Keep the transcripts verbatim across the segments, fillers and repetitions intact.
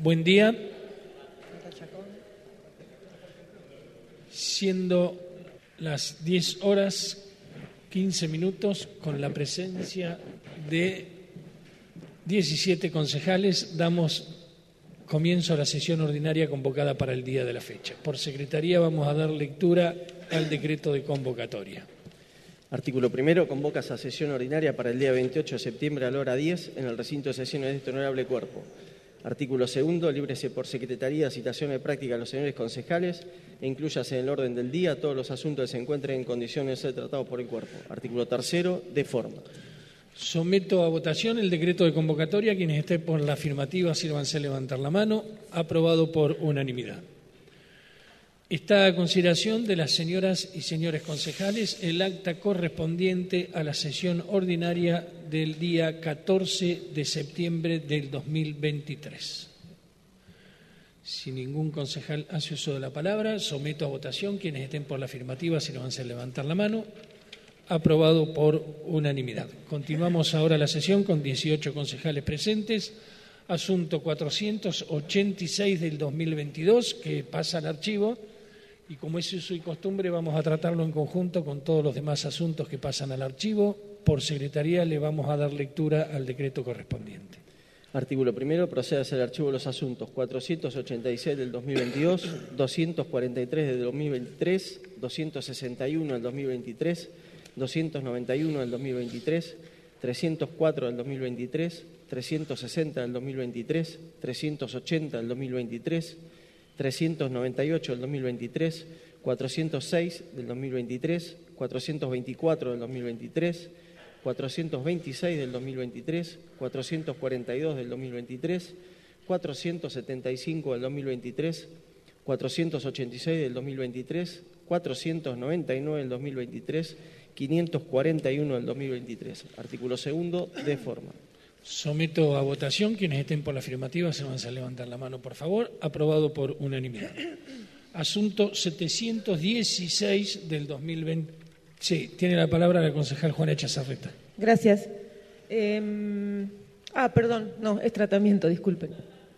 Buen día. Siendo las diez horas quince minutos, con la presencia de diecisiete concejales, damos comienzo a la sesión ordinaria convocada para el día de la fecha. Por secretaría vamos a dar lectura al decreto de convocatoria. Artículo primero. Convoca esa sesión ordinaria para el día veintiocho de septiembre a la hora diez en el recinto de sesiones de este honorable cuerpo. Artículo segundo. Líbrese por secretaría citación de práctica a los señores concejales e inclúyase en el orden del día todos los asuntos que se encuentren en condiciones de ser tratados por el cuerpo. Artículo tercero. De forma. Someto a votación el decreto de convocatoria. Quienes estén por la afirmativa, sírvanse a levantar la mano. Aprobado por unanimidad. Está a consideración de las señoras y señores concejales el acta correspondiente a la sesión ordinaria del día catorce de septiembre del dos mil veintitrés. Si ningún concejal hace uso de la palabra, someto a votación. Quienes estén por la afirmativa, sírvanse a levantar la mano. Aprobado por unanimidad. Continuamos ahora la sesión con dieciocho concejales presentes. Asunto cuatrocientos ochenta y seis del dos mil veintidós, que pasa al archivo, y como es uso y costumbre, vamos a tratarlo en conjunto con todos los demás asuntos que pasan al archivo. Por secretaría le vamos a dar lectura al decreto correspondiente. Artículo primero. Procede a hacer archivo los asuntos cuatrocientos ochenta y seis del dos mil veintidós, doscientos cuarenta y tres del dos mil veintitrés, doscientos sesenta y uno del dos mil veintitrés, doscientos noventa y uno del dos mil veintitrés, trescientos cuatro del dos mil veintitrés, trescientos sesenta del dos mil veintitrés, trescientos ochenta del dos mil veintitrés, trescientos noventa y ocho del dos mil veintitrés, cuatrocientos seis del dos mil veintitrés, cuatrocientos veinticuatro del dos mil veintitrés, cuatrocientos veintiséis del dos mil veintitrés, cuatrocientos cuarenta y dos del dos mil veintitrés, cuatrocientos setenta y cinco del dos mil veintitrés, cuatrocientos ochenta y seis del dos mil veintitrés, cuatrocientos noventa y nueve del dos mil veintitrés, quinientos cuarenta y uno del dos mil veintitrés. Artículo segundo. De forma. Someto a votación. Quienes estén por la afirmativa, se van a levantar la mano, por favor. Aprobado por unanimidad. Asunto setecientos dieciséis del dos mil veinte. Sí, tiene la palabra la concejal Juana Chazarreta. Gracias. Eh, ah, perdón, no, es tratamiento, disculpen.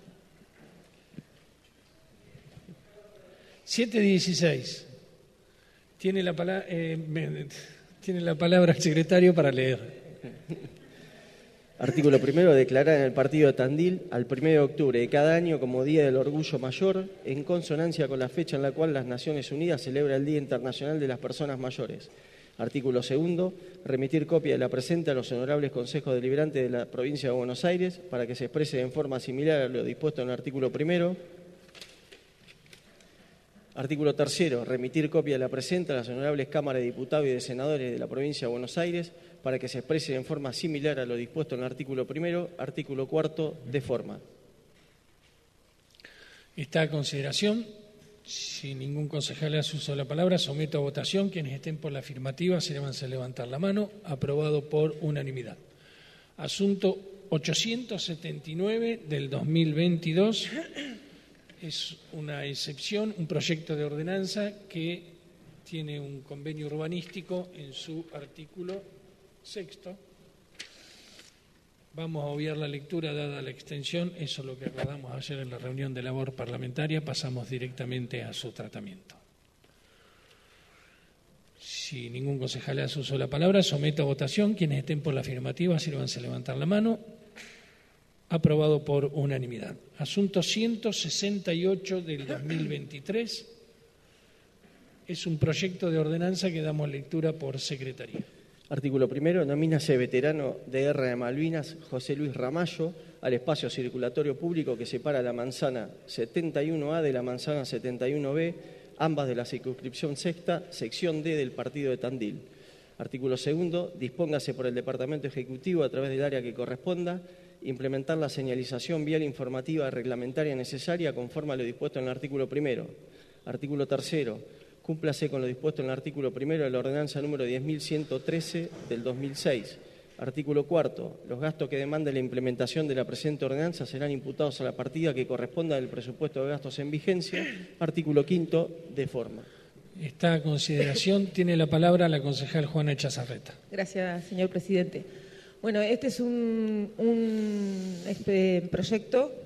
setecientos dieciséis. Tiene la palabra, eh, tiene la palabra el secretario para leer. Artículo primero. Declarar en el partido de Tandil al primero de octubre de cada año como Día del Orgullo Mayor, en consonancia con la fecha en la cual las Naciones Unidas celebra el Día Internacional de las Personas Mayores. Artículo segundo. Remitir copia de la presente a los honorables consejos deliberantes de la provincia de Buenos Aires para que se exprese en forma similar a lo dispuesto en el artículo primero. Artículo tercero. Remitir copia de la presente a las honorables cámaras de diputados y de senadores de la provincia de Buenos Aires para que se exprese en forma similar a lo dispuesto en el artículo primero. Artículo cuarto. De forma. Está a consideración. Si ningún concejal hace uso de la palabra, someto a votación. Quienes estén por la afirmativa, se van a levantar la mano. Aprobado por unanimidad. Asunto ochocientos setenta y nueve del dos mil veintidós. Es una excepción, un proyecto de ordenanza que tiene un convenio urbanístico en su artículo sexto. Vamos a obviar la lectura dada la extensión, eso es lo que acordamos ayer en la reunión de labor parlamentaria, pasamos directamente a su tratamiento. Si ningún concejal hace uso de la palabra, someto a votación. Quienes estén por la afirmativa, sírvanse a levantar la mano. Aprobado por unanimidad. Asunto ciento sesenta y ocho del dos mil veintitrés. Es un proyecto de ordenanza que damos lectura por secretaría. Artículo primero. Nomínase veterano de Guerra de Malvinas José Luis Ramallo al espacio circulatorio público que separa la manzana setenta y uno A de la manzana setenta y uno B, ambas de la circunscripción sexta, sección D del partido de Tandil. Artículo segundo. Dispóngase por el Departamento Ejecutivo a través del área que corresponda implementar la señalización vial informativa reglamentaria necesaria conforme a lo dispuesto en el artículo primero. Artículo tercero. Cúmplase con lo dispuesto en el artículo primero de la ordenanza número diez mil ciento trece del dos mil seis. Artículo cuarto. Los gastos que demande la implementación de la presente ordenanza serán imputados a la partida que corresponda del presupuesto de gastos en vigencia. Artículo quinto. De forma. Está a consideración. Tiene la palabra la concejal Juana Chazarreta. Gracias, señor presidente. Bueno, este es un, un este proyecto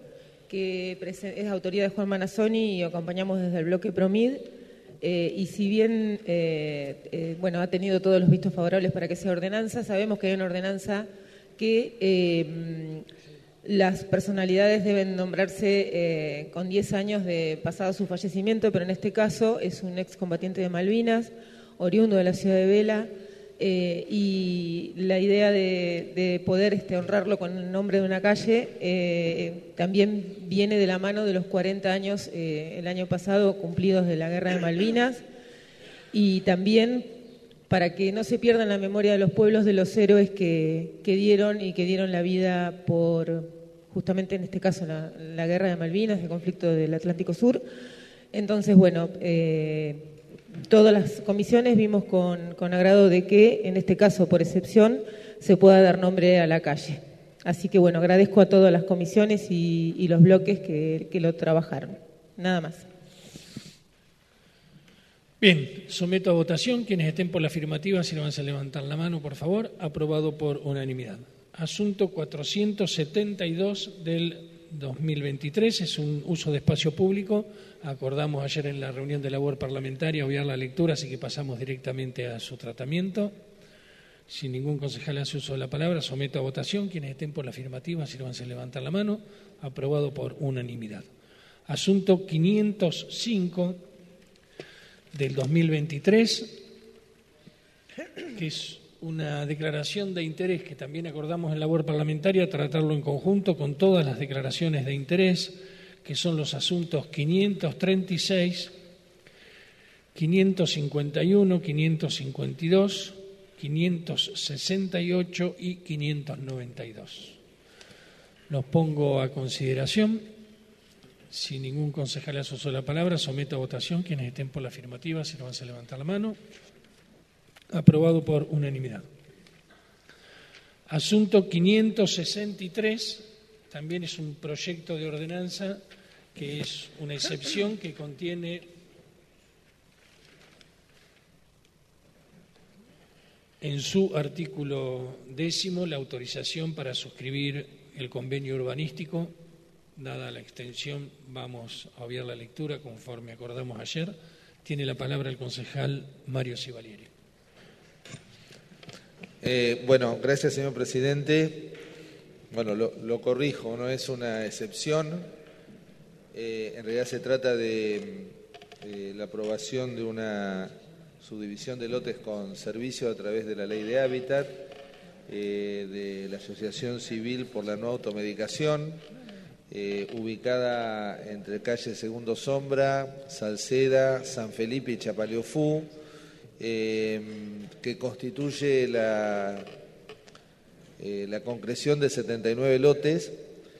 que es autoría de Juan Manassoni y acompañamos desde el bloque Promid. Eh, y si bien eh, eh, bueno, ha tenido todos los vistos favorables para que sea ordenanza, sabemos que hay una ordenanza que eh, las personalidades deben nombrarse eh, con diez años de pasado su fallecimiento, pero en este caso es un excombatiente de Malvinas, oriundo de la ciudad de Vela, eh, y la idea de, de poder este, honrarlo con el nombre de una calle eh, también viene de la mano de los cuarenta años eh, el año pasado cumplidos de la Guerra de Malvinas, y también para que no se pierda en la memoria de los pueblos de los héroes que, que dieron y que dieron la vida por, justamente en este caso, la, la Guerra de Malvinas, el conflicto del Atlántico Sur. Entonces, bueno, eh, todas las comisiones vimos con, con agrado de que, en este caso, por excepción, se pueda dar nombre a la calle. Así que, bueno, agradezco a todas las comisiones y, y los bloques que, que lo trabajaron. Nada más. Bien, someto a votación. Quienes estén por la afirmativa, si no van a levantar la mano, por favor. Aprobado por unanimidad. Asunto cuatrocientos setenta y dos del dos mil veintitrés, es un uso de espacio público. Acordamos ayer en la reunión de labor parlamentaria obviar la lectura, así que pasamos directamente a su tratamiento. Si ningún concejal hace uso de la palabra, someto a votación. Quienes estén por la afirmativa, si no van a levantar la mano. Aprobado por unanimidad. Asunto quinientos cinco del dos mil veintitrés, que es una declaración de interés que también acordamos en labor parlamentaria, tratarlo en conjunto con todas las declaraciones de interés, que son los asuntos quinientos treinta y seis, quinientos cincuenta y uno, quinientos cincuenta y dos, quinientos sesenta y ocho y quinientos noventa y dos. Los pongo a consideración. Si ningún concejal hace uso de la palabra, someto a votación. Quienes estén por la afirmativa, si no van a levantar la mano. Aprobado por unanimidad. Asunto quinientos sesenta y tres, también es un proyecto de ordenanza que es una excepción que contiene en su artículo décimo la autorización para suscribir el convenio urbanístico. Dada la extensión, vamos a obviar la lectura conforme acordamos ayer. Tiene la palabra el concejal Mario Civalieri. Eh, bueno, gracias, señor presidente. Bueno, lo, lo corrijo, no es una excepción. Eh, en realidad se trata de eh, la aprobación de una subdivisión de lotes con servicio a través de la Ley de Hábitat, eh, de la Asociación Civil por la No Automedicación, eh, ubicada entre calle Segundo Sombra, Salceda, San Felipe y Chapaleofú, eh, que constituye la, eh, la concreción de setenta y nueve lotes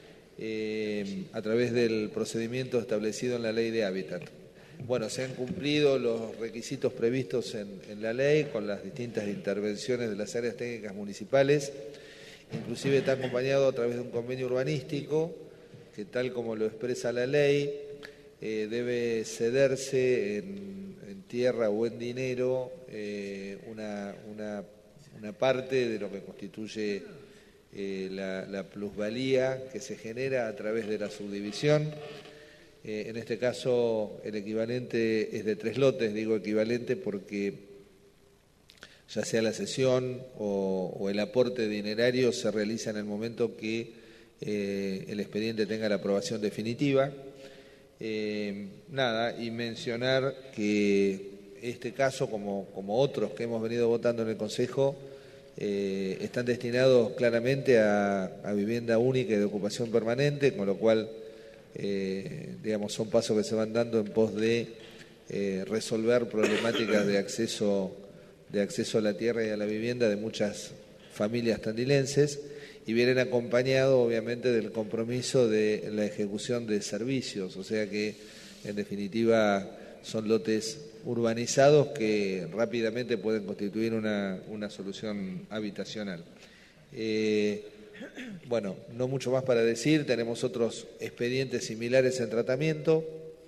eh, a través del procedimiento establecido en la Ley de Hábitat. Bueno, se han cumplido los requisitos previstos en, en la ley con las distintas intervenciones de las áreas técnicas municipales, inclusive está acompañado a través de un convenio urbanístico que, tal como lo expresa la ley, eh, debe cederse en, en tierra o en dinero eh, una, una, una parte de lo que constituye eh, la, la plusvalía que se genera a través de la subdivisión. Eh, en este caso el equivalente es de tres lotes, digo equivalente porque ya sea la cesión o, o el aporte dinerario se realiza en el momento que eh, el expediente tenga la aprobación definitiva. Eh, nada, y mencionar que este caso, como, como otros que hemos venido votando en el Consejo, eh, están destinados claramente a, a vivienda única y de ocupación permanente, con lo cual Eh, digamos, son pasos que se van dando en pos de eh, resolver problemáticas de acceso, de acceso a la tierra y a la vivienda de muchas familias tandilenses, y vienen acompañados obviamente del compromiso de la ejecución de servicios, o sea que en definitiva son lotes urbanizados que rápidamente pueden constituir una, una solución habitacional. Eh, Bueno, no mucho más para decir, tenemos otros expedientes similares en tratamiento,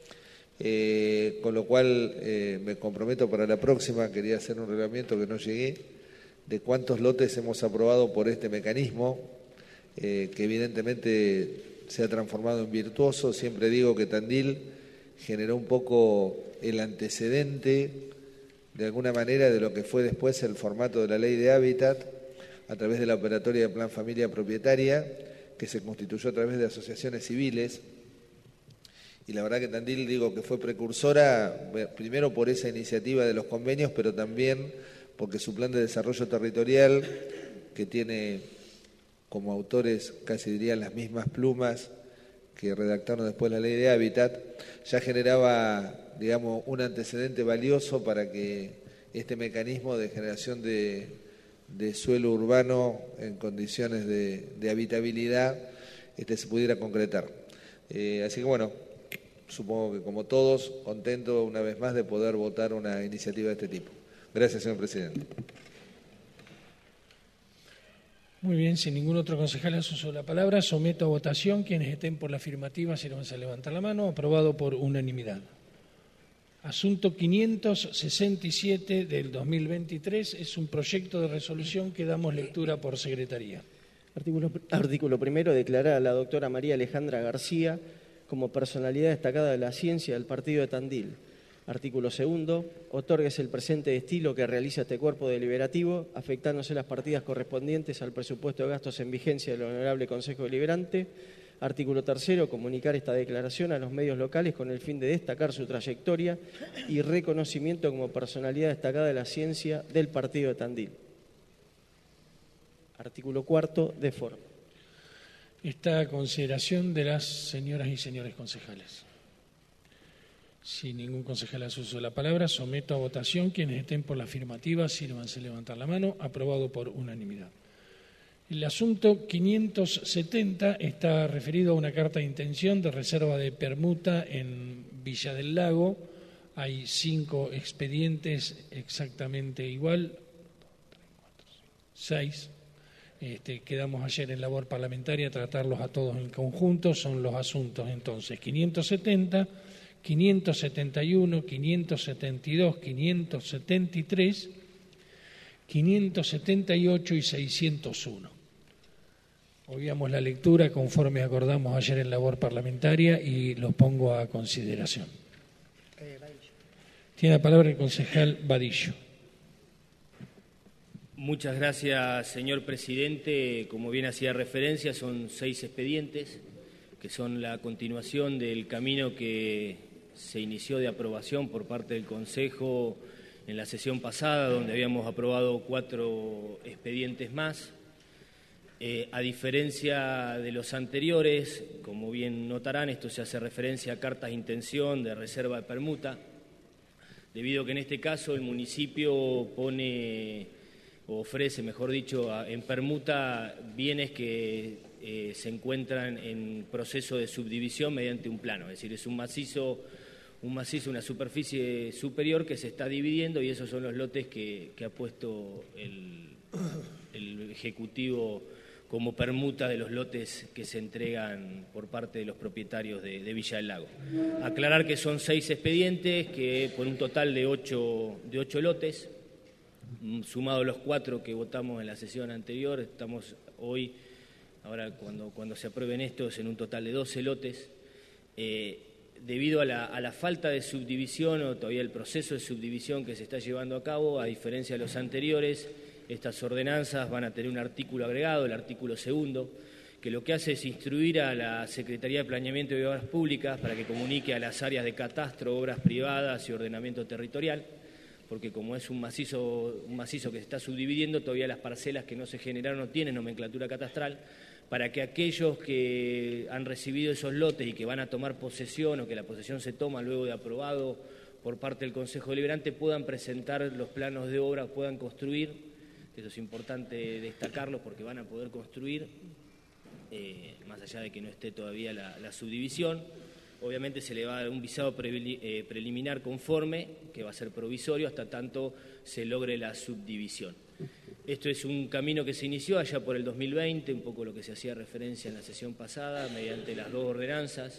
eh, con lo cual eh, me comprometo para la próxima, quería hacer un reglamento que no llegué, de cuántos lotes hemos aprobado por este mecanismo, eh, que evidentemente se ha transformado en virtuoso. Siempre digo que Tandil generó un poco el antecedente, de alguna manera, de lo que fue después el formato de la Ley de Hábitat, a través de la operatoria de Plan Familia Propietaria, que se constituyó a través de asociaciones civiles. Y la verdad que Tandil, digo, que fue precursora, primero por esa iniciativa de los convenios, pero también porque su plan de desarrollo territorial, que tiene como autores, casi dirían, las mismas plumas que redactaron después la Ley de Hábitat, ya generaba, digamos, un antecedente valioso para que este mecanismo de generación de, de suelo urbano en condiciones de, de habitabilidad este, se pudiera concretar. Eh, así que bueno, supongo que como todos, contento una vez más de poder votar una iniciativa de este tipo. Gracias, señor presidente. Muy bien, si ningún otro concejal hace uso de la palabra, someto a votación. Quienes estén por la afirmativa, sírvanse a levantar la mano. Aprobado por unanimidad. Asunto quinientos sesenta y siete del dos mil veintitrés es un proyecto de resolución que damos lectura por secretaría. Artículo, artículo primero, declarar a la doctora María Alejandra García como personalidad destacada de la ciencia del partido de Tandil. Artículo segundo, otórguese el presente estilo que realiza este cuerpo deliberativo, afectándose las partidas correspondientes al presupuesto de gastos en vigencia del Honorable Consejo Deliberante. Artículo tercero, comunicar esta declaración a los medios locales con el fin de destacar su trayectoria y reconocimiento como personalidad destacada de la ciencia del partido de Tandil. Artículo cuarto, de forma. Está a consideración de las señoras y señores concejales. Si ningún concejal hace uso de la palabra, someto a votación. Quienes estén por la afirmativa, sírvanse a levantar la mano. Aprobado por unanimidad. El asunto quinientos setenta está referido a una carta de intención de reserva de permuta en Villa del Lago. Hay cinco expedientes exactamente igual, seis. Este, quedamos ayer en labor parlamentaria a tratarlos a todos en conjunto. Son los asuntos entonces quinientos setenta, quinientos setenta y uno, quinientos setenta y dos, quinientos setenta y tres, quinientos setenta y ocho y seiscientos uno. Obviamos la lectura conforme acordamos ayer en labor parlamentaria y los pongo a consideración. Tiene la palabra el concejal Badillo. Muchas gracias, señor presidente. Como bien hacía referencia, son seis expedientes que son la continuación del camino que se inició de aprobación por parte del Consejo en la sesión pasada, donde habíamos aprobado cuatro expedientes más. Eh, a diferencia de los anteriores, como bien notarán, esto se hace referencia a cartas de intención de reserva de permuta, debido a que en este caso el municipio pone o ofrece, mejor dicho, a, en permuta bienes que eh, se encuentran en proceso de subdivisión mediante un plano, es decir, es un macizo, un macizo, una superficie superior que se está dividiendo y esos son los lotes que, que ha puesto el, el Ejecutivo como permuta de los lotes que se entregan por parte de los propietarios de, de Villa del Lago. Aclarar que son seis expedientes, que por un total de ocho, de ocho lotes, sumados los cuatro que votamos en la sesión anterior, estamos hoy, ahora cuando, cuando se aprueben estos, en un total de doce lotes. Eh, debido a la, a la falta de subdivisión o todavía el proceso de subdivisión que se está llevando a cabo, a diferencia de los anteriores, estas ordenanzas van a tener un artículo agregado, el artículo segundo, que lo que hace es instruir a la Secretaría de Planeamiento y Obras Públicas para que comunique a las áreas de catastro, obras privadas y ordenamiento territorial, porque como es un macizo, un macizo que se está subdividiendo, todavía las parcelas que no se generaron no tienen nomenclatura catastral, para que aquellos que han recibido esos lotes y que van a tomar posesión o que la posesión se toma luego de aprobado por parte del Consejo Deliberante puedan presentar los planos de obra, puedan construir. Eso es importante destacarlo porque van a poder construir, eh, más allá de que no esté todavía la, la subdivisión. Obviamente se le va a dar un visado pre, eh, preliminar conforme, que va a ser provisorio hasta tanto se logre la subdivisión. Esto es un camino que se inició allá por el dos mil veinte, un poco lo que se hacía referencia en la sesión pasada, mediante las dos ordenanzas,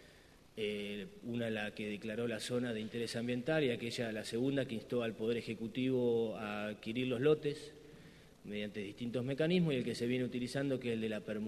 eh, una la que declaró la zona de interés ambiental y aquella, la segunda, que instó al Poder Ejecutivo a adquirir los lotes mediante distintos mecanismos, y el que se viene utilizando, que es el de la permuta.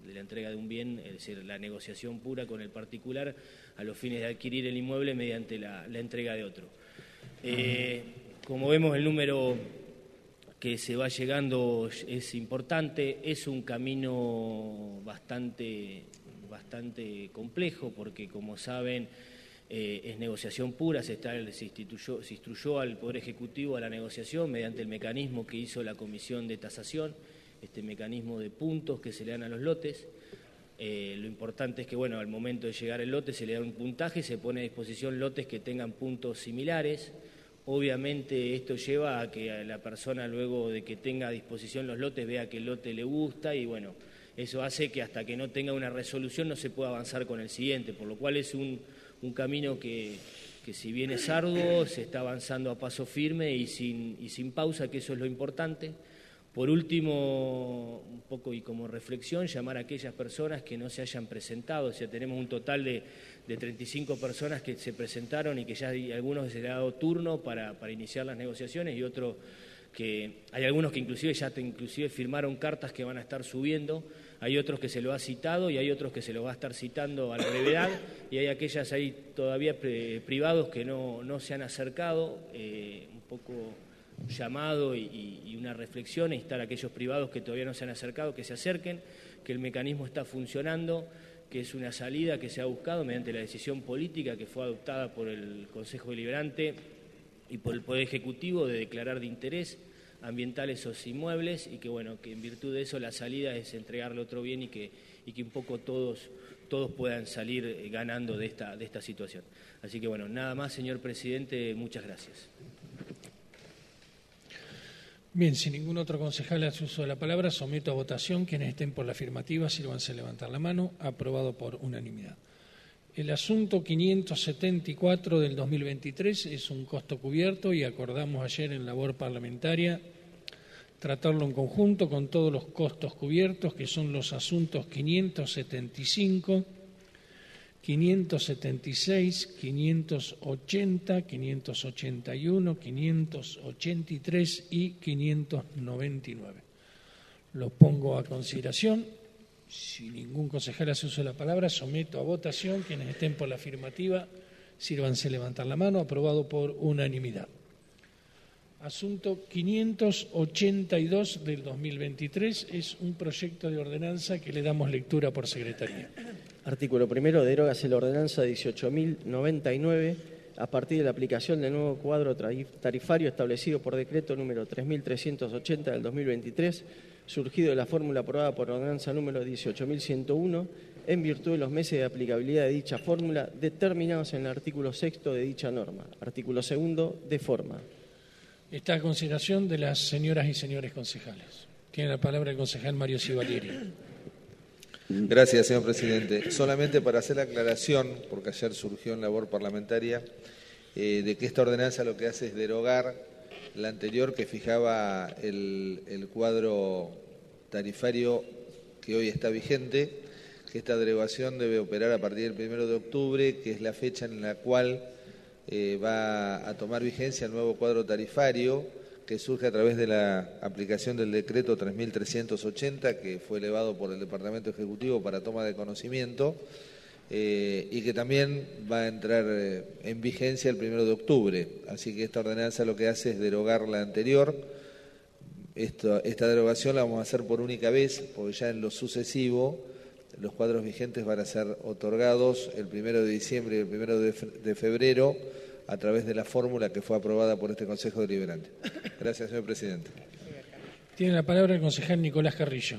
de la entrega de un bien, es decir, la negociación pura con el particular a los fines de adquirir el inmueble mediante la, la entrega de otro. Eh, como vemos, el número que se va llegando es importante, es un camino bastante, bastante complejo porque, como saben, eh, es negociación pura, se, está, se, instituyó, se instruyó al Poder Ejecutivo a la negociación mediante el mecanismo que hizo la Comisión de Tasación, este mecanismo de puntos que se le dan a los lotes. Eh, lo importante es que, bueno, al momento de llegar el lote se le da un puntaje, se pone a disposición lotes que tengan puntos similares. Obviamente esto lleva a que la persona, luego de que tenga a disposición los lotes, vea que el lote le gusta y, bueno, eso hace que hasta que no tenga una resolución no se pueda avanzar con el siguiente, por lo cual es un, un camino que, que, si bien es arduo, se está avanzando a paso firme y sin, y sin pausa, que eso es lo importante. Por último, un poco y como reflexión, llamar a aquellas personas que no se hayan presentado. O sea, tenemos un total de, de treinta y cinco personas que se presentaron y que ya hay algunos se les ha dado turno para, para iniciar las negociaciones y otros que hay algunos que inclusive ya te, inclusive firmaron cartas que van a estar subiendo. Hay otros que se lo ha citado y hay otros que se lo va a estar citando a la brevedad y hay aquellas ahí todavía privados que no, no se han acercado, eh, un poco llamado y, y una reflexión, e instar a aquellos privados que todavía no se han acercado que se acerquen, que el mecanismo está funcionando, que es una salida que se ha buscado mediante la decisión política que fue adoptada por el Consejo Deliberante y por el Poder Ejecutivo de declarar de interés ambiental esos inmuebles y que, bueno, que en virtud de eso la salida es entregarle otro bien y que, y que un poco todos, todos puedan salir ganando de esta, de esta situación. Así que, bueno, nada más, señor presidente, muchas gracias. Bien, si ningún otro concejal hace uso de la palabra, someto a votación. Quienes estén por la afirmativa, sírvanse a levantar la mano. Aprobado por unanimidad. El asunto quinientos setenta y cuatro del dos mil veintitrés es un costo cubierto y acordamos ayer en labor parlamentaria tratarlo en conjunto con todos los costos cubiertos, que son los asuntos quinientos setenta y cinco, quinientos setenta y seis, quinientos ochenta, quinientos ochenta y uno, quinientos ochenta y tres y quinientos noventa y nueve. Los pongo a consideración. Si ningún concejal hace uso de la palabra, someto a votación. Quienes estén por la afirmativa, sírvanse a levantar la mano. Aprobado por unanimidad. Asunto quinientos ochenta y dos del dos mil veintitrés es un proyecto de ordenanza que le damos lectura por secretaría. Artículo primero. Derógase la ordenanza dieciocho mil noventa y nueve a partir de la aplicación del nuevo cuadro tarifario establecido por decreto número tres mil trescientos ochenta del dos mil veintitrés, surgido de la fórmula aprobada por ordenanza número dieciocho mil ciento uno, en virtud de los meses de aplicabilidad de dicha fórmula determinados en el artículo sexto de dicha norma. Artículo segundo. De forma. Está a consideración de las señoras y señores concejales. Tiene la palabra el concejal Mario Civalieri. Gracias, señor presidente. Solamente para hacer la aclaración, porque ayer surgió en labor parlamentaria, eh, de que esta ordenanza lo que hace es derogar la anterior que fijaba el, el cuadro tarifario que hoy está vigente, que esta derogación debe operar a partir del primero de octubre, que es la fecha en la cual eh, va a tomar vigencia el nuevo cuadro tarifario, que surge a través de la aplicación del decreto tres mil trescientos ochenta, que fue elevado por el Departamento Ejecutivo para toma de conocimiento, eh, y que también va a entrar eh, en vigencia el primero de octubre. Así que esta ordenanza lo que hace es derogar la anterior. Esto, esta derogación la vamos a hacer por única vez, porque ya en lo sucesivo los cuadros vigentes van a ser otorgados el primero de diciembre y el primero de febrero a través de la fórmula que fue aprobada por este Consejo Deliberante. Gracias, señor presidente. Tiene la palabra el concejal Nicolás Carrillo.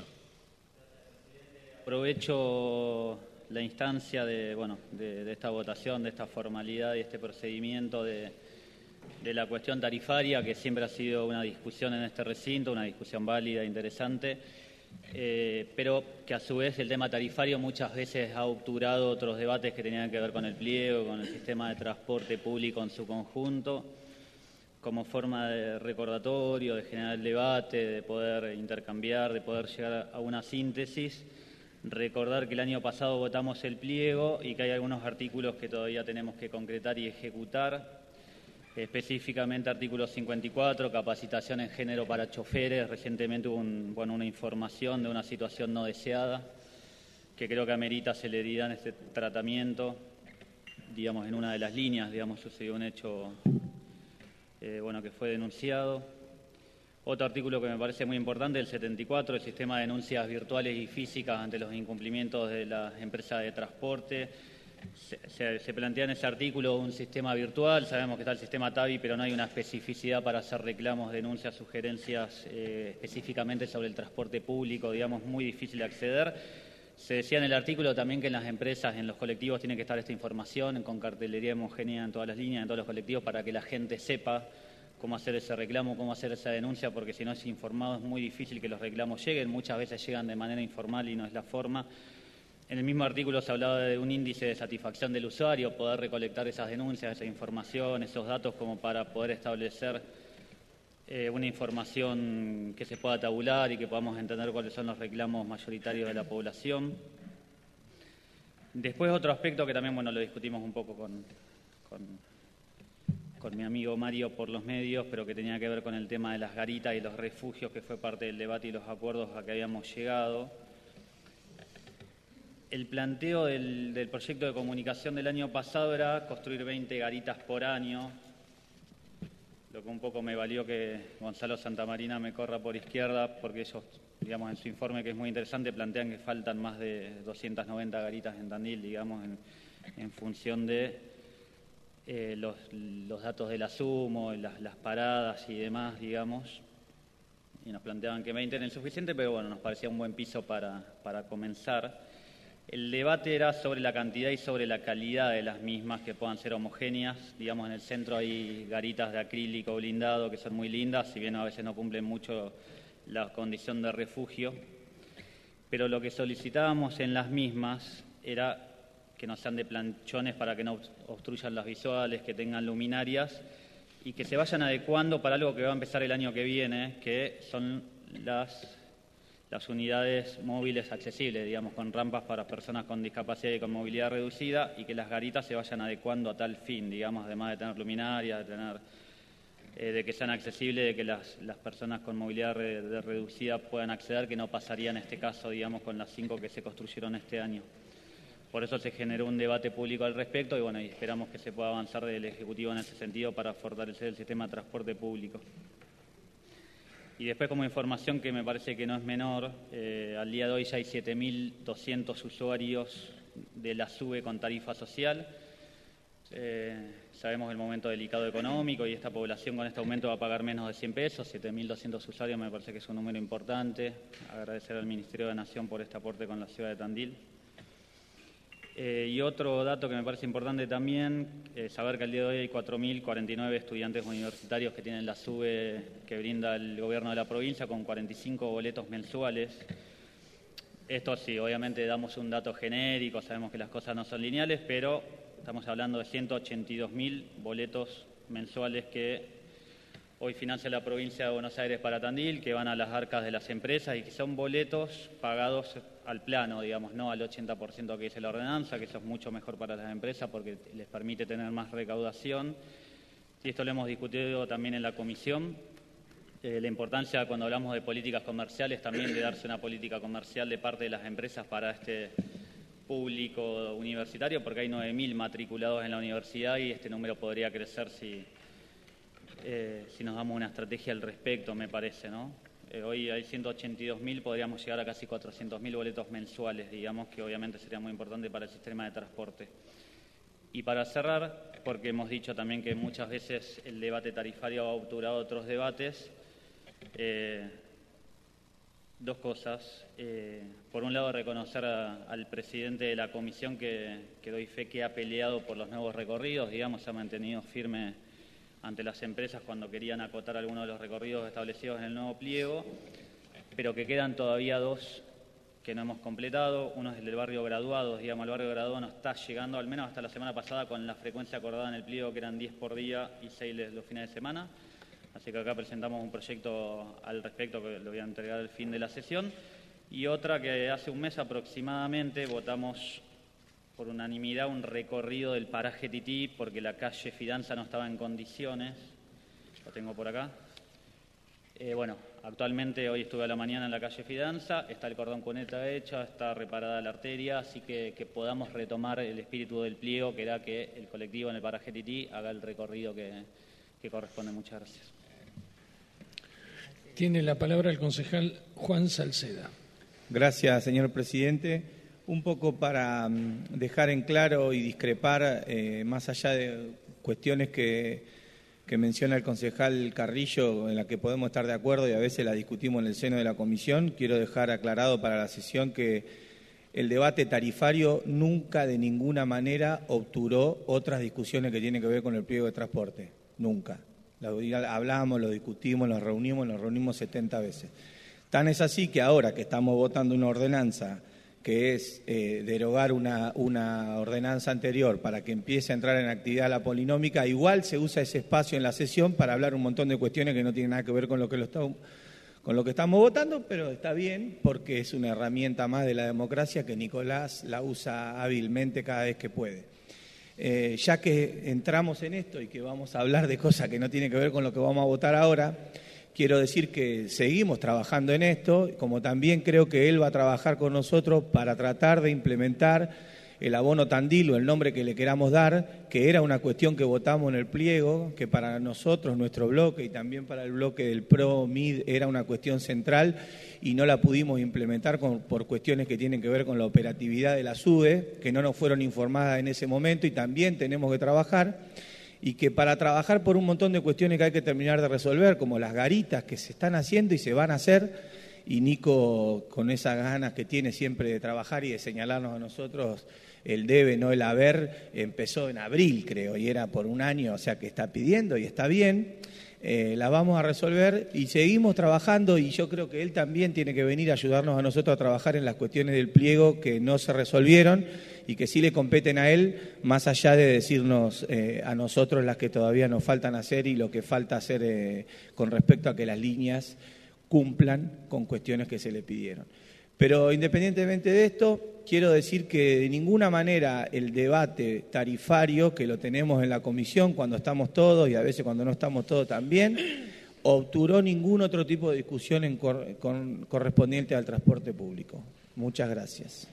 Aprovecho la instancia de, bueno, de, de esta votación, de esta formalidad y este procedimiento de, de la cuestión tarifaria, que siempre ha sido una discusión en este recinto, una discusión válida, interesante, eh, pero que a su vez el tema tarifario muchas veces ha obturado otros debates que tenían que ver con el pliego, con el sistema de transporte público en su conjunto, como forma de recordatorio, de generar el debate, de poder intercambiar, de poder llegar a una síntesis. Recordar que el año pasado votamos el pliego y que hay algunos artículos que todavía tenemos que concretar y ejecutar, específicamente artículo cincuenta y cuatro, capacitación en género para choferes. Recientemente hubo un, bueno, una información de una situación no deseada que creo que amerita celeridad en este tratamiento. Digamos, en una de las líneas, digamos, sucedió un hecho eh, bueno, que fue denunciado. Otro artículo que me parece muy importante, el setenta y cuatro, el sistema de denuncias virtuales y físicas ante los incumplimientos de las empresas de transporte. Se, se, se plantea en ese artículo un sistema virtual, sabemos que está el sistema TAVI, pero no hay una especificidad para hacer reclamos, denuncias, sugerencias eh, específicamente sobre el transporte público, digamos, muy difícil de acceder. Se decía en el artículo también que en las empresas, en los colectivos, tiene que estar esta información con cartelería homogénea en todas las líneas, en todos los colectivos, para que la gente sepa cómo hacer ese reclamo, cómo hacer esa denuncia, porque si no es informado es muy difícil que los reclamos lleguen. Muchas veces llegan de manera informal y no es la forma. En el mismo artículo se hablaba de un índice de satisfacción del usuario, poder recolectar esas denuncias, esa información, esos datos como para poder establecer Eh, una información que se pueda tabular y que podamos entender cuáles son los reclamos mayoritarios de la población. Después otro aspecto que también bueno lo discutimos un poco con, con, con mi amigo Mario por los medios, pero que tenía que ver con el tema de las garitas y los refugios, que fue parte del debate y los acuerdos a que habíamos llegado. El planteo del, del proyecto de comunicación del año pasado era construir veinte garitas por año, lo que un poco me valió que Gonzalo Santamarina me corra por izquierda, porque ellos, digamos, en su informe, que es muy interesante, plantean que faltan más de doscientas noventa garitas en Tandil, digamos, en, en función de eh, los, los datos del asumo, las, las paradas y demás, digamos, y nos planteaban que veinte era insuficiente, pero bueno, nos parecía un buen piso para, para comenzar. El debate era sobre la cantidad y sobre la calidad de las mismas, que puedan ser homogéneas. Digamos, en el centro hay garitas de acrílico blindado que son muy lindas, si bien a veces no cumplen mucho la condición de refugio. Pero lo que solicitábamos en las mismas era que no sean de planchones para que no obstruyan las visuales, que tengan luminarias y que se vayan adecuando para algo que va a empezar el año que viene, que son las... las unidades móviles accesibles, digamos, con rampas para personas con discapacidad y con movilidad reducida, y que las garitas se vayan adecuando a tal fin, digamos, además de tener luminarias, de tener eh, de que sean accesibles, de que las, las personas con movilidad re, de reducida puedan acceder, que no pasaría en este caso, digamos, con las cinco que se construyeron este año. Por eso se generó un debate público al respecto y bueno, y esperamos que se pueda avanzar del Ejecutivo en ese sentido para fortalecer el sistema de transporte público. Y después, como información que me parece que no es menor, eh, al día de hoy ya hay siete mil doscientos usuarios de la SUBE con tarifa social. Eh, sabemos el momento delicado económico y esta población con este aumento va a pagar menos de cien pesos, siete mil doscientos usuarios me parece que es un número importante. Agradecer al Ministerio de Nación por este aporte con la ciudad de Tandil. Eh, y otro dato que me parece importante también, eh, saber que al día de hoy hay cuatro mil cuarenta y nueve estudiantes universitarios que tienen la SUBE que brinda el gobierno de la provincia con cuarenta y cinco boletos mensuales. Esto sí, obviamente damos un dato genérico, sabemos que las cosas no son lineales, pero estamos hablando de ciento ochenta y dos mil boletos mensuales que hoy financia la provincia de Buenos Aires para Tandil, que van a las arcas de las empresas y que son boletos pagados al plano, digamos, no al ochenta por ciento que dice la ordenanza, que eso es mucho mejor para las empresas porque les permite tener más recaudación. Y esto lo hemos discutido también en la comisión. Eh, la importancia cuando hablamos de políticas comerciales también de darse una política comercial de parte de las empresas para este público universitario, porque hay nueve mil matriculados en la universidad y este número podría crecer si, eh, si nos damos una estrategia al respecto, me parece, ¿no? Eh, hoy hay ciento ochenta y dos mil, podríamos llegar a casi cuatrocientos mil boletos mensuales, digamos, que obviamente sería muy importante para el sistema de transporte. Y para cerrar, porque hemos dicho también que muchas veces el debate tarifario ha obturado otros debates, eh, dos cosas. Eh, por un lado, reconocer a, al presidente de la comisión que, que doy fe que ha peleado por los nuevos recorridos, digamos, se ha mantenido firme ante las empresas cuando querían acotar algunos de los recorridos establecidos en el nuevo pliego, pero que quedan todavía dos que no hemos completado. Uno es el del barrio Graduados, digamos, el barrio Graduado no está llegando, al menos hasta la semana pasada, con la frecuencia acordada en el pliego, que eran diez por día y seis los fines de semana. Así que acá presentamos un proyecto al respecto que lo voy a entregar al fin de la sesión. Y otra que hace un mes aproximadamente votamos por unanimidad un recorrido del paraje Tití, porque la calle Fidanza no estaba en condiciones, lo tengo por acá, Eh, bueno, actualmente hoy estuve a la mañana en la calle Fidanza, está el cordón cuneta hecho, está reparada la arteria, así que, que podamos retomar el espíritu del pliego, que era que el colectivo en el paraje Tití haga el recorrido que, que corresponde. Muchas gracias. Tiene la palabra el concejal Juan Salceda. Gracias, señor presidente. Un poco para dejar en claro y discrepar, eh, más allá de cuestiones que, que menciona el concejal Carrillo, en las que podemos estar de acuerdo y a veces las discutimos en el seno de la comisión, quiero dejar aclarado para la sesión que el debate tarifario nunca de ninguna manera obturó otras discusiones que tienen que ver con el pliego de transporte. Nunca. Lo hablamos, lo discutimos, nos reunimos, nos reunimos setenta veces. Tan es así que ahora que estamos votando una ordenanza que es eh, derogar una, una ordenanza anterior para que empiece a entrar en actividad la polinómica, igual se usa ese espacio en la sesión para hablar un montón de cuestiones que no tienen nada que ver con lo que, lo está, con lo que estamos votando, pero está bien porque es una herramienta más de la democracia que Nicolás la usa hábilmente cada vez que puede. Eh, ya que entramos en esto y que vamos a hablar de cosas que no tienen que ver con lo que vamos a votar ahora, quiero decir que seguimos trabajando en esto, como también creo que él va a trabajar con nosotros para tratar de implementar el abono Tandil o el nombre que le queramos dar, que era una cuestión que votamos en el pliego, que para nosotros, nuestro bloque y también para el bloque del PRO-MID era una cuestión central y no la pudimos implementar con, por cuestiones que tienen que ver con la operatividad de la SUBE, que no nos fueron informadas en ese momento y también tenemos que trabajar. Y que para trabajar por un montón de cuestiones que hay que terminar de resolver, como las garitas que se están haciendo y se van a hacer, y Nico, con esas ganas que tiene siempre de trabajar y de señalarnos a nosotros el debe, no el haber, empezó en abril, creo, y era por un año, o sea que está pidiendo y está bien, eh, la vamos a resolver y seguimos trabajando, y yo creo que él también tiene que venir a ayudarnos a nosotros a trabajar en las cuestiones del pliego que no se resolvieron y que sí le competen a él, más allá de decirnos eh, a nosotros las que todavía nos faltan hacer y lo que falta hacer eh, con respecto a que las líneas cumplan con cuestiones que se le pidieron. Pero independientemente de esto, quiero decir que de ninguna manera el debate tarifario, que lo tenemos en la comisión cuando estamos todos y a veces cuando no estamos todos también, obturó ningún otro tipo de discusión en cor- con, correspondiente al transporte público. Muchas gracias.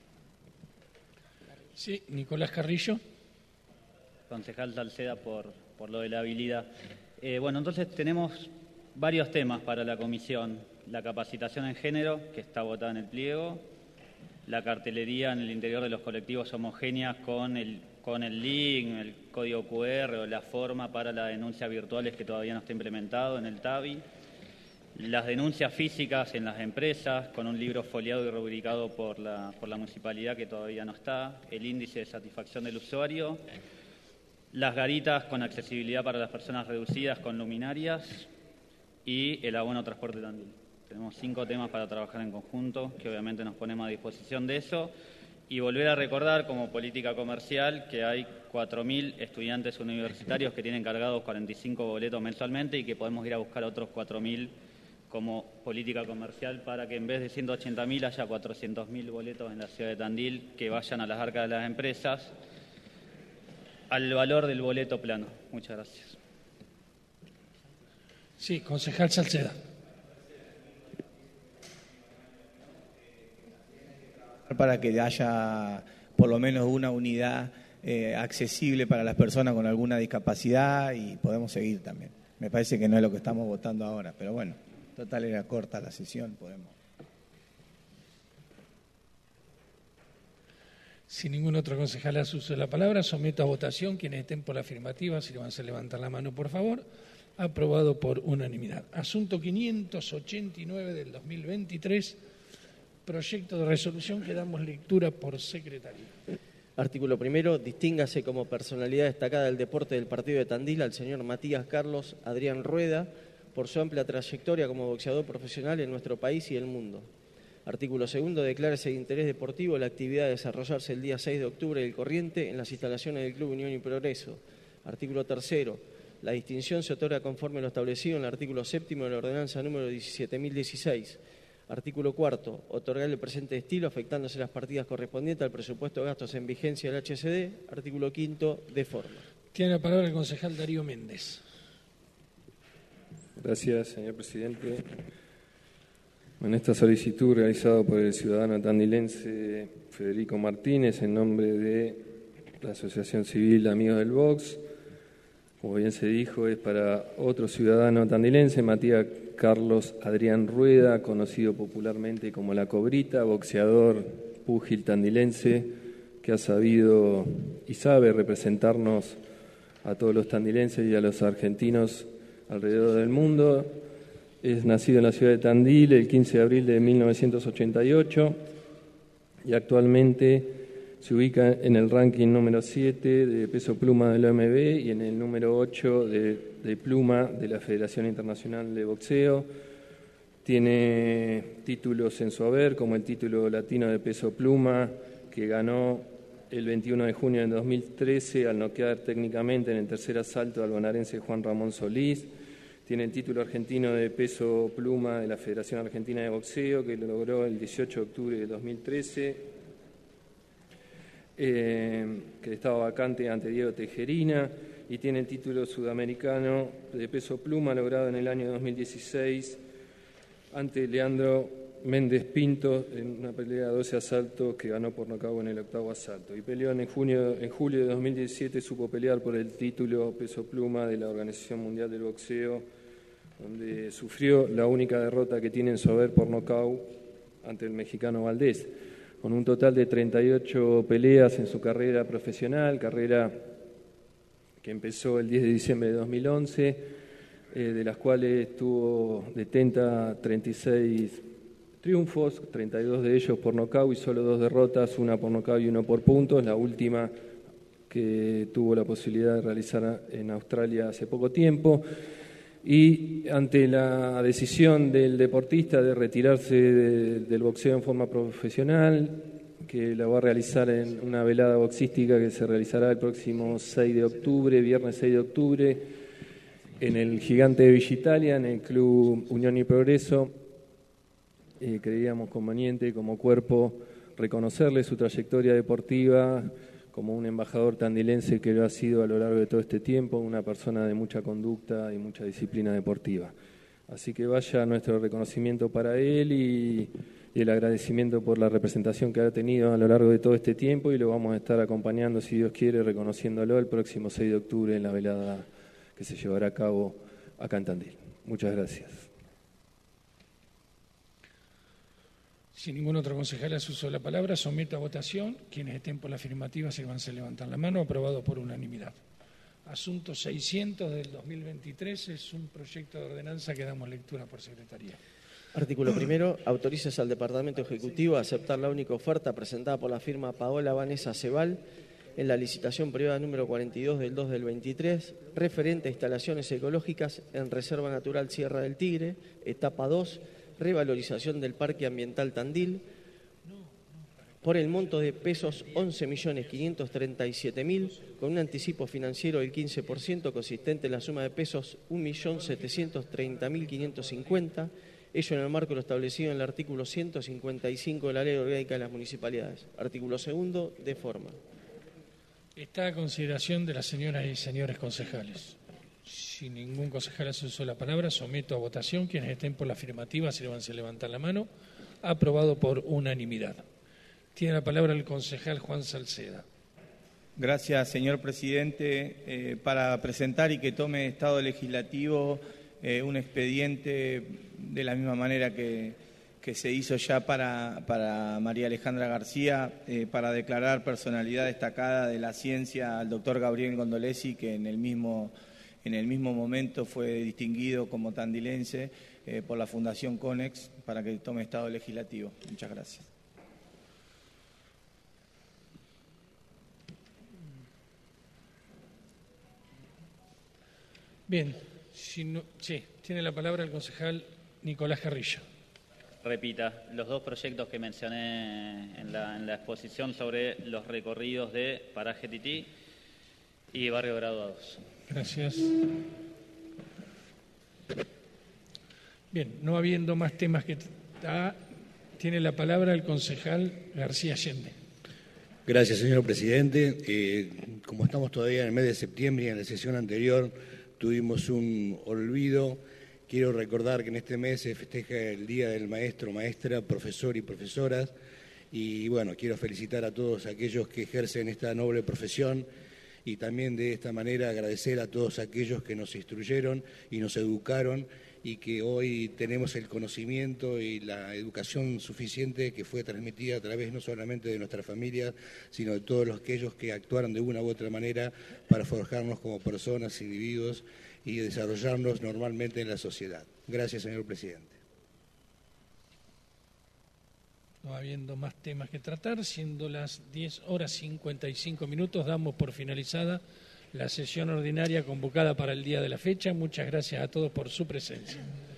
Sí, Nicolás Carrillo. Concejal Salceda por, por lo de la habilidad. Eh, bueno, entonces tenemos varios temas para la comisión. La capacitación en género, que está votada en el pliego, la cartelería en el interior de los colectivos homogéneas con el, con el link, el código cu erre o la forma para las denuncias virtuales que todavía no está implementado en el T A B I, las denuncias físicas en las empresas con un libro foliado y rubricado por la, por la municipalidad que todavía no está, el índice de satisfacción del usuario, las garitas con accesibilidad para las personas reducidas con luminarias y el abono transporte Tandil. Tenemos cinco temas para trabajar en conjunto, que obviamente nos ponemos a disposición de eso. Y volver a recordar como política comercial que hay cuatro mil estudiantes universitarios que tienen cargados cuarenta y cinco boletos mensualmente y que podemos ir a buscar otros cuatro mil como política comercial para que en vez de ciento ochenta mil haya cuatrocientos mil boletos en la ciudad de Tandil que vayan a las arcas de las empresas al valor del boleto plano. Muchas gracias. Sí, concejal Salceda. Para que haya por lo menos una unidad eh, accesible para las personas con alguna discapacidad y podemos seguir también. Me parece que no es lo que estamos votando ahora, pero bueno, total era corta la sesión, podemos. Si ningún otro concejal hace uso de la palabra, someto a votación. Quienes estén por la afirmativa, si le van a levantar la mano, por favor. Aprobado por unanimidad. Asunto quinientos ochenta y nueve del dos mil veintitrés. Proyecto de resolución que damos lectura por secretaría. Artículo primero. Distíngase como personalidad destacada del deporte del partido de Tandil al señor Matías Carlos Adrián Rueda por su amplia trayectoria como boxeador profesional en nuestro país y el mundo. Artículo segundo. Declárese de interés deportivo la actividad a desarrollarse el día seis de octubre del corriente en las instalaciones del Club Unión y Progreso. Artículo tercero. La distinción se otorga conforme a lo establecido en el artículo séptimo de la ordenanza número diecisiete mil dieciséis. Artículo cuarto. Otorgar el presente estilo afectándose las partidas correspondientes al presupuesto de gastos en vigencia del H C D. Artículo quinto. De forma. Tiene la palabra el concejal Darío Méndez. Gracias, señor presidente. En esta solicitud realizada por el ciudadano tandilense Federico Martínez en nombre de la Asociación Civil Amigos del Box, como bien se dijo, es para otro ciudadano tandilense, Matías Carlos Adrián Rueda, conocido popularmente como La Cobrita, boxeador púgil tandilense que ha sabido y sabe representarnos a todos los tandilenses y a los argentinos alrededor del mundo. Es nacido en la ciudad de Tandil el quince de abril de mil novecientos ochenta y ocho y actualmente se ubica en el ranking número siete de peso pluma del O M B y en el número ocho de, de pluma de la Federación Internacional de Boxeo. Tiene títulos en su haber, como el título latino de peso pluma, que ganó el veintiuno de junio de dos mil trece al noquear técnicamente en el tercer asalto al bonaerense Juan Ramón Solís. Tiene el título argentino de peso pluma de la Federación Argentina de Boxeo, que lo logró el dieciocho de octubre de dos mil trece, eh, que estaba vacante ante Diego Tejerina, y tiene el título sudamericano de peso pluma logrado en el año dos mil dieciséis ante Leandro Méndez Pinto en una pelea de doce asaltos que ganó por nocaut en el octavo asalto. Y peleó en, junio, en julio de dos mil diecisiete, supo pelear por el título peso pluma de la Organización Mundial del Boxeo, donde sufrió la única derrota que tiene en su haber por nocaut ante el mexicano Valdés, con un total de treinta y ocho peleas en su carrera profesional, carrera que empezó el diez de diciembre de dos mil once, eh, de las cuales tuvo detenta treinta y seis triunfos, treinta y dos de ellos por nocaut y solo dos derrotas, una por nocaut y uno por puntos, la última que tuvo la posibilidad de realizar en Australia hace poco tiempo. Y ante la decisión del deportista de retirarse de, del boxeo en forma profesional, que la va a realizar en una velada boxística que se realizará el próximo seis de octubre, viernes seis de octubre, en el Gigante de Villa Italia, en el Club Unión y Progreso, eh, creíamos conveniente como cuerpo reconocerle su trayectoria deportiva como un embajador tandilense que lo ha sido a lo largo de todo este tiempo, una persona de mucha conducta y mucha disciplina deportiva. Así que vaya nuestro reconocimiento para él y, y el agradecimiento por la representación que ha tenido a lo largo de todo este tiempo, y lo vamos a estar acompañando, si Dios quiere, reconociéndolo el próximo seis de octubre en la velada que se llevará a cabo acá en Tandil. Muchas gracias. Si ningún otro concejal hace uso de la palabra, someto a votación. Quienes estén por la afirmativa, sírvanse a levantar la mano. Aprobado por unanimidad. Asunto seiscientos del dos mil veintitrés es un proyecto de ordenanza que damos lectura por secretaría. Artículo primero. Autorizas al Departamento Ejecutivo a aceptar la única oferta presentada por la firma Paola Vanessa Cebal en la licitación privada número cuarenta y dos del dos del veintitrés, referente a instalaciones ecológicas en Reserva Natural Sierra del Tigre, etapa dos, revalorización del Parque Ambiental Tandil, por el monto de pesos once millones quinientos treinta y siete mil, con un anticipo financiero del quince por ciento, consistente en la suma de pesos un millón setecientos treinta mil quinientos cincuenta, ello en el marco de lo establecido en el artículo ciento cincuenta y cinco de la Ley Orgánica de las Municipalidades. Artículo segundo, de forma. Está a consideración de las señoras y señores concejales. Si ningún concejal hace uso de la palabra, someto a votación. Quienes estén por la afirmativa, sírvanse a levantar la mano. Aprobado por unanimidad. Tiene la palabra el concejal Juan Salceda. Gracias, señor presidente. Eh, para presentar y que tome Estado Legislativo eh, un expediente de la misma manera que, que se hizo ya para, para María Alejandra García, eh, para declarar personalidad destacada de la ciencia al doctor Gabriel Gondolesi, que en el mismo... En el mismo momento fue distinguido como tandilense eh, por la Fundación CONEX, para que tome Estado Legislativo. Muchas gracias. Bien, si no, sí, tiene la palabra el concejal Nicolás Carrillo. Repita, los dos proyectos que mencioné en la, en la exposición sobre los recorridos de Paraje Tití y Barrio Graduados. Gracias. Bien, no habiendo más temas que... Ah, tiene la palabra el concejal García Allende. Gracias, señor presidente. Eh, como estamos todavía en el mes de septiembre y en la sesión anterior tuvimos un olvido quiero recordar que en este mes se festeja el Día del Maestro, Maestra, Profesor y Profesoras. Y bueno, quiero felicitar a todos aquellos que ejercen esta noble profesión y también de esta manera agradecer a todos aquellos que nos instruyeron y nos educaron y que hoy tenemos el conocimiento y la educación suficiente que fue transmitida a través no solamente de nuestras familias, sino de todos los aquellos que actuaron de una u otra manera para forjarnos como personas, individuos y desarrollarnos normalmente en la sociedad. Gracias, señor presidente. No habiendo más temas que tratar, siendo las diez horas cincuenta y cinco minutos, damos por finalizada la sesión ordinaria convocada para el día de la fecha. Muchas gracias a todos por su presencia.